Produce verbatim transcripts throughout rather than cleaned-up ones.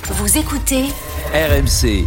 Vous écoutez R M C.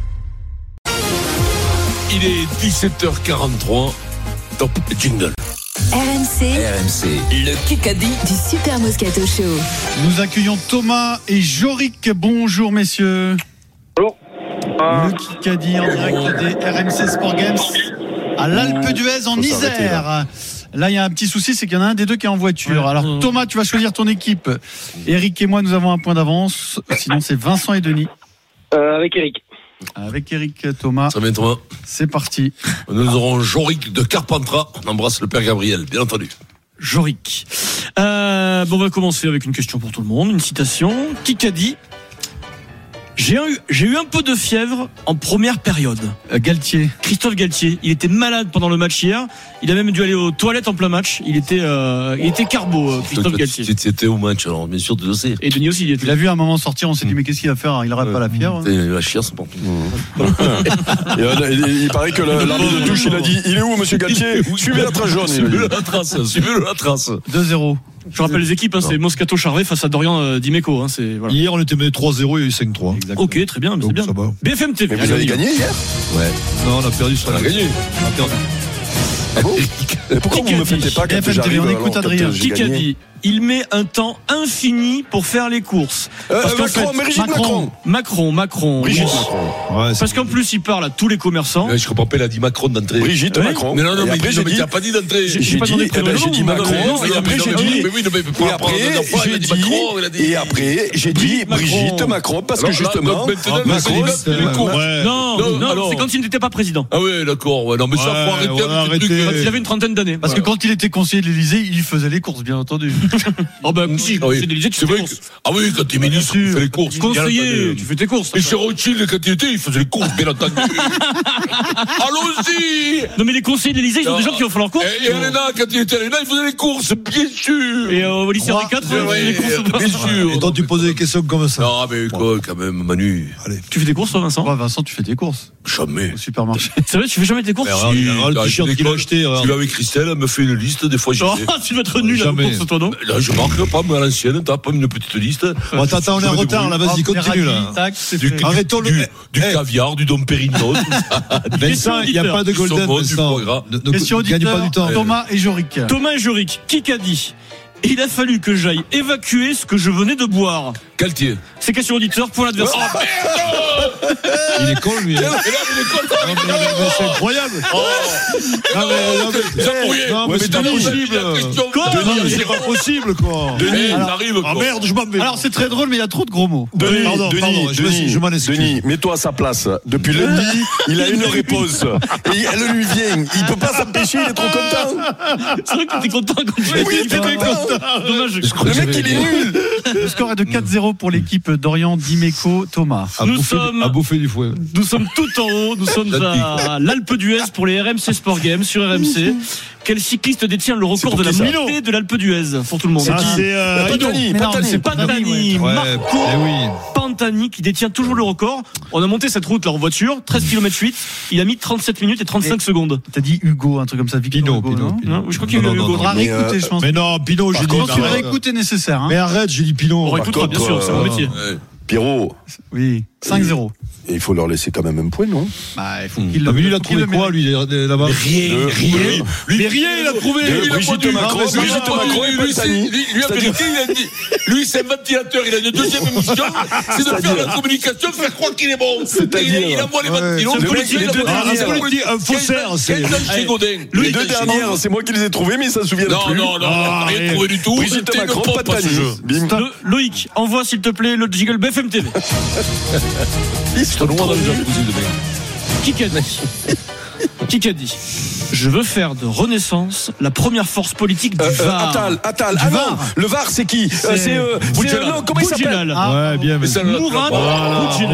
Il est dix-sept heures quarante-trois. Top jingle. R M C, R M C. Le Kikadi du Super Moscato Show. Nous accueillons Thomas et Jorik. Bonjour messieurs. Bonjour. Euh... Le Kikadi en direct des R M C Sport Games à l'Alpe d'Huez en Isère. Là, il y a un petit souci, c'est qu'il y en a un des deux qui est en voiture. Alors Thomas, tu vas choisir ton équipe. Eric et moi, nous avons un point d'avance. Sinon, c'est Vincent et Denis. Euh, avec Eric. Avec Eric, Thomas. Ça vient Thomas. C'est parti. Nous aurons Jorik de Carpentras. On embrasse le père Gabriel, bien entendu. Jorik. Euh, bon, on va commencer avec une question pour tout le monde. Une citation. Kikadi. J'ai eu, j'ai eu un peu de fièvre en première période. Euh, Galtier. Christophe Galtier. Il était malade pendant le match hier. Il a même dû aller aux toilettes en plein match. Il était, euh, il était carbo, euh, Christophe Galtier. Tu étais au match, alors bien sûr, tu le sais. Et Denis aussi, il était. Il a vu un moment sortir, on s'est dit, mais qu'est-ce qu'il va faire? Il n'arrête pas la fièvre. Il va chier, c'est bon. Il paraît que l'arbitre de touche, il a dit, il est où, monsieur Galtier? Suivez la trace jaune. Suivez la trace, suivez la trace. deux zéro. Je rappelle les équipes, hein, c'est Moscato Charvet face à Dorian euh, Dimeco. Hein, c'est, voilà. Hier, on était mené trois zéro, il y a eu cinq trois. Exactement. Ok, très bien, mais c'est bien. Ça va. B F M T V. Mais vous avez gagné hier? Ouais. Non, on a perdu sur On la a gagné. On a perdu. Ah bon? Et pourquoi vous me faites pas quand F M T V, j'arrive? on écoute alors, Adrien. quand j'ai Qui a gagné dit il met un temps infini pour faire les courses. Euh, Parce qu'en Macron, fait, mais Brigitte Macron. Macron, Macron. Brigitte oui. Macron. Ouais, c'est- Parce qu'en plus, il parle à tous les commerçants. Ouais, je comprends pas, il a dit Macron d'entrée. Brigitte Ouais. Macron. Mais non, non, Et mais, après, non, j'ai mais dit, t'as pas dit d'entrée. J'ai- j'ai pas dit, demandé eh ben, de j'ai dit prénom, Macron, non, et non, après, mais j'ai non, dit, mais oui, non, mais pour et la première après, fois, il j'ai a dit dit, Macron, il a dit. et après, j'ai dit Brigitte Macron. Brigitte Macron, parce que Alors là, justement, donc maintenant, Ah, Macron, Macron, il fait les courses. ouais. Non, Non, non, alors. c'est quand il n'était pas président. Ah ouais, d'accord. Ouais, non, mais ça, Ouais, faut arrêter on a avec ce truc. arrêté. Quand il avait une trentaine d'années. Parce que quand il était conseiller de l'Élysée, il faisait les courses, bien entendu. Oh ben, si, Ah oui. c'est d'Élysée, tu C'est fais vrai les que, courses. ah oui, quand t'es ministre, tu fais les courses. Conseiller, tu fais tes courses. Et chez Rothschild, quand il était, il faisait les courses, bien entendu. Allons-y! Non, mais les conseillers de l'Élysée, ils ont des gens qui vont faire leurs courses. Et, et Elena, quand il était Elena, il faisait les courses, bien sûr! Et euh, au lycée Henri quatre, Ouais, ils faisaient les courses. bien sûr! Et toi, tu posais des questions comme ça. Non, mais quoi, quand même, Manu. Allez. Tu fais des courses, toi, Vincent? Ouais, Vincent, tu fais des courses Jamais. au supermarché. C'est vrai, tu fais jamais tes courses? Mais regarde, Si, regarde le là, t-shirt je qu'il a déconne. acheté. Je regarde. vais avec Christelle, elle me fait une liste, des fois j'y Oh, vais. tu dois être nul à Jamais. la course, toi, non? Là, je marque pas, mais à l'ancienne, t'as pas une petite liste. Bon, attends, attends, on est en Je me retard, là, vas-y, Hop, les continue, radis, là. tac, c'est Du, fait. du, Arrêtons le- du, du Eh. caviar, du dom pérignon, tout ça. Vincent, il n'y a pas de Du golden, saumon, du Vincent. foie gras. Ne- ne- Question gagne pas auditeur, du temps. Thomas et Jorik. Thomas et Jorik, qui qu'a dit il a fallu que j'aille évacuer ce que je venais de boire. Caltier. C'est question auditeur pour l'adversaire. Oh merde! Il est con, lui. hein. Et là, il est content. Non, mais- mais C'est incroyable. Oh. Non, mais- non, mais- Zambouillet. non, mais Ouais, c'est Denis, pas il a dit possible. la question. Quoi Denis, c'est pas possible, quoi. Denis, Alors- j'arrive, Ah quoi. merde, je m'en vais. Alors c'est très drôle, mais il y a trop de gros mots. Denis, Pardon, Denis, pardon, je me suis- Denis, je m'en excuse. Denis, mets-toi à sa place. Depuis lundi, il a une réponse. Et elle lui vient. Il peut pas s'empêcher, il est trop content. C'est vrai que t'étais content quand tu Oui, l'as oui, dit. t'es content. Dommage. Le mec, il est nul. Le score est de quatre zéro pour l'équipe d'Orient, Dimeco, Thomas. À Nous bouffer- sommes- à bouffer du fouet. Nous sommes tout en haut, nous sommes à l'Alpe d'Huez pour les R M C Sport Games sur R M C. Quel cycliste détient le record pour de la qui, ça montée de l'Alpe d'Huez pour tout le monde? Ah, c'est euh, Pantani, Mais non, Pantani. mais c'est pas Pantani, Ouais, Marco eh oui. Pantani qui détient toujours le record. On a monté cette route là en voiture, treize kilomètres huit. Il a mis trente-sept minutes et trente-cinq secondes. T'as dit Hugo, un truc comme ça, Victor Pinot, Hugo, Pinot, non Pinot. Non, je crois qu'il y a Non, eu non, Hugo. non, Faudra Mais, réécouter, euh, je pense. Mais non, Pinot, j'ai dit. Quand tu arrête. réécoutes est nécessaire. Hein. Mais arrête, j'ai dit Pinot. On réécoutera, bien sûr, c'est mon métier. Ouais. Pierrot, Oui, cinq zéro. il faut leur laisser quand même un point, non? Bah, il faut Hmm. qu'il Ah, mais lui, il a qu'il trouvé le quoi, mérite. lui, là-bas? Rien, De- rien. Lui, Mais rien, il a trouvé. Lui, il a Brigitte pas dû- Macron, Non, mais Brigitte lui, Macron et lui, c'est- Pantani. lui, lui, en C'est-à-dire- vérité, il a dit, lui, c'est un ventilateur, il a une deuxième mission, c'est de faire la communication, faire croire qu'il est bon. C'est-à-dire- Il, il envoie les Ouais. ventilos, Le le mec, politique, les il a deux pas dernières- dit ça. un politique, un faussaire, c'est- Quinze ans chez Godin. Les Lui, deux chez dernières, Godin. c'est moi qui les ai trouvées, mais il s'en souvient Non, plus. non, non, Ah, rien et- trouvé du tout. Brigitte C'était une Macron, pompe à ce Pantani. jeu. Bim. Le- Loïc, envoie s'il te plaît le jingle B F M T V. Ils sont Loin trop dans le nuls. jacuzzi de mec. Qui qu'a dit Qui qu'a dit je veux faire de Renaissance la première force politique du Euh, euh, V A R. Attal, Attal. Ah V A non, R. le V A R, c'est qui? Euh, C'est euh, c'est, Boudjelal. euh, non, comment il s'appelle? Boudjelal. Ah, Ouais, bien, mais Mais ça, le- Mourad Voilà, Boudjelal. Mourad.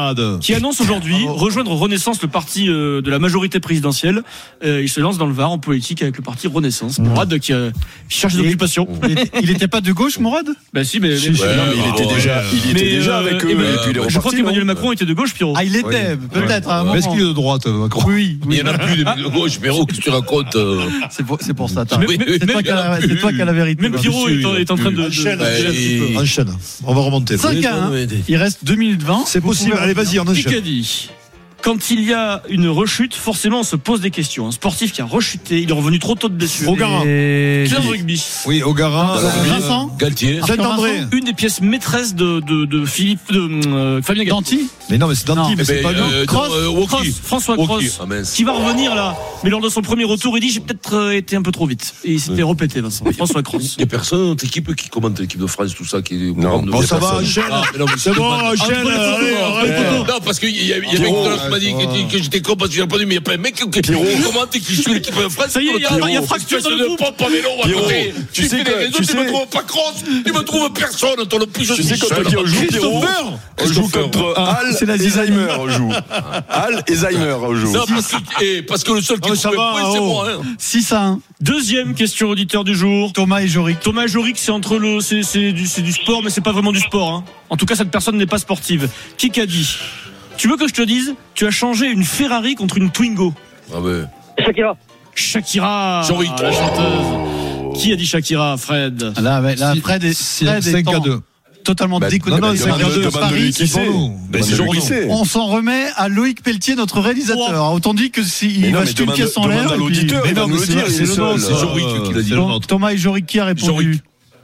Mourad. qui annonce aujourd'hui rejoindre Renaissance, le parti euh, de la majorité présidentielle. Euh, il se lance dans le Var en politique avec le parti Renaissance. Mourad qui, euh, qui cherche des occupations. Il était pas de gauche, Mourad? Bah si, mais, Si, mais- si, Ouais, mais il était ouais. déjà, il était mais, déjà euh, avec eux, et ben, et puis il est je crois reparti, qu'Emmanuel non Macron était de gauche, Pierrot. Ah, il était, peut-être, à un moment. Est-ce qu'il est de droite, Macron? Oui, Il oui. n'y en a plus des mecs de gauche, Pierrot, qu'est-ce que tu racontes euh C'est pour, c'est pour ça. t'as- Mais- Oui, mais- oui, C'est toi, mais qui il y en as a la- c'est plus. toi qui as la vérité. Même Pierrot est, en- est en train de... de- Enchaîne, de- Ouais, un petit peu. et- Enchaîne. On va remonter. cinq à un. Il reste deux minutes vingt. C'est Vous possible. pouvez Allez, vas-y, on Qui enchaîne. qu'a dit? Quand il y a une rechute, forcément on se pose des questions. Un sportif qui a rechuté, il est revenu trop tôt de blessure. Ogara. Et- Club rugby. Oui, Ogara. Euh, Vincent Galtier. Saint-André. Une des pièces maîtresses de, de, de Philippe, de euh, Fabien Galtier. Danti. Mais non, mais c'est Non. Danti, mais Eh c'est ben, pas lui. euh, Cross, non, euh, Woki. Cross, François Woki. Cross, Ah, mince. qui va revenir là. Mais lors de son premier retour, il dit j'ai peut-être euh, été un peu trop vite. Et il s'était répété, Vincent. François Cross. Il n'y a personne dans notre équipe qui commente l'équipe de France, tout ça, qui est au Non. courant de- Bon, il y a ça va, personne. enchaîne. Ah, mais non, mais C'est je bon, demande- enchaîne. Entre les photos, Allez, entre arrête. les photos. Non, parce qu'il y a, il y a un mec Pierrot, tout à l'heure qui m'a dit que, que j'étais con parce que j'ai répondu, mais il n'y a pas un mec qui, qui commente et qui suit l'équipe de France. Ça y est, il y a- il y a fracture dans le groupe. Pompe à vélo à Pierrot, côté. tu Tu sais fais que- des réseaux, tu tu me sais- trouves pas cross, tu me trouves personne, toi le plus je Tu suis sais contre seul. qui on joue, Pierrot? Christopher. On joue contre Al c'est la et zizanie. Zaimer, on joue. Al et Zaimer, on joue. Non, parce que, eh, parce que le seul qui Non, mais ça trouve un va, point, c'est oh. moi. Hein. six à un. Deuxième question auditeur du jour. Thomas et Jorik. Thomas Joric, c'est entre le, c'est, c'est du, c'est du sport, mais c'est pas vraiment du sport, hein. En tout cas, cette personne n'est pas sportive. Qui qu'a dit? Tu veux que je te dise? Tu as changé une Ferrari contre une Twingo. Ah ouais. Shakira. Shakira. Joric. La chanteuse. Qui a dit Shakira, Fred? Là, ouais, là, Si- Fred est, si- Fred cinq à étant deux. totalement Bah, déconnecté. non, non, de cinq à deux, demande-lui Paris. qui c'est. Mais Demande-lui c'est Joris. qui c'est. On s'en remet à Loïc Pelletier, notre réalisateur. Autant dit que s'il Mais non, va mais jeter une demande- pièce en demande l'air. à et puis- l'auditeur, Mais il va non, nous mais le c'est dire, c'est il est le seul. nom, c'est Joric qui l'a dit. c'est le Donc, nôtre. Thomas et Jorik qui a répondu? Jorik.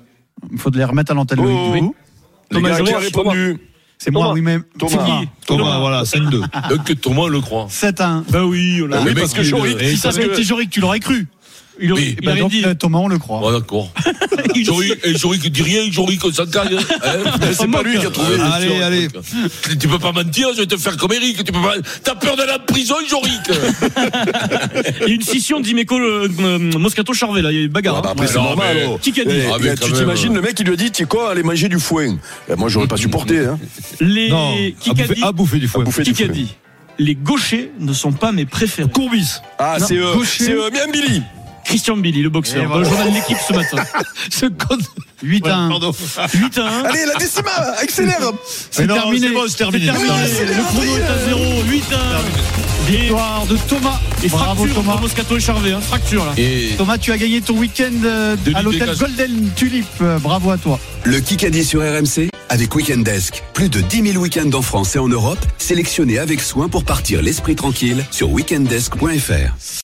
Il faut les remettre à l'antenne. Oh, Loïc, du oui. coup. Les Thomas gars, qui a Joric. répondu? C'est moi, Thomas. oui, mais Thomas. c'est qui? Thomas, voilà, cinq deux. Donc Thomas le croit. sept à un. Bah oui, on a- Oui, le parce mec, que il- Jorik, Et si ça parce avait que- été Jorik, tu l'aurais cru. il, a- Oui. il a Bah, rien donc, dit. euh, Thomas, on le croit. Bon, d'accord. Il- Jorik, et Jorik dit rien, Jorik, on s'en caille. Hein. C'est pas lui qui a trouvé. Ouais, Allez, bien sûr, allez. Tu, tu peux pas mentir, je vais te faire comme Eric. Tu peux pas. T'as peur d'aller en prison, Jorik. Il y a une scission d'Imeco euh, euh, Moscato Charvet là, il y a une bagarre. Ah bah hein. après, c'est Non, normal. mais- oh. Qui qu'a dit? Eh, Ah, mais eh, quand tu même. t'imagines, le mec, il lui a dit, tu sais quoi, aller manger du foin. Eh, moi, j'aurais pas supporté. Hein. Les Non, qui à qu'a bouffer, dit? à bouffer du foin. Bouffer Qui du qu'a foin. dit? Les gauchers ne sont pas mes préférés. Courbis. Ah, Non, c'est euh, gaucher. c'est euh, bien Billy. Christian Billy, le boxeur, Et dans voilà. le journal de l'équipe ce matin. Ce con. huit à un. Pardon. huit à un. Allez, la décima, accélère. C'est Mais non, terminé. c'est bon, c'est terminé. C'est terminé. Le chrono est à zéro. huit à un. Et, Victoire de Thomas. et Bravo fracture Thomas. entre Moscato et Charvet. Hein, fracture là. Et Thomas, tu as gagné ton week-end euh, De à Ligue des l'hôtel Cases. Golden Tulip. Euh, Bravo à toi. Le Kikadi sur R M C avec Weekend Desk. Plus de dix mille week-ends en France et en Europe, sélectionnés avec soin pour partir l'esprit tranquille sur weekend desk point f r.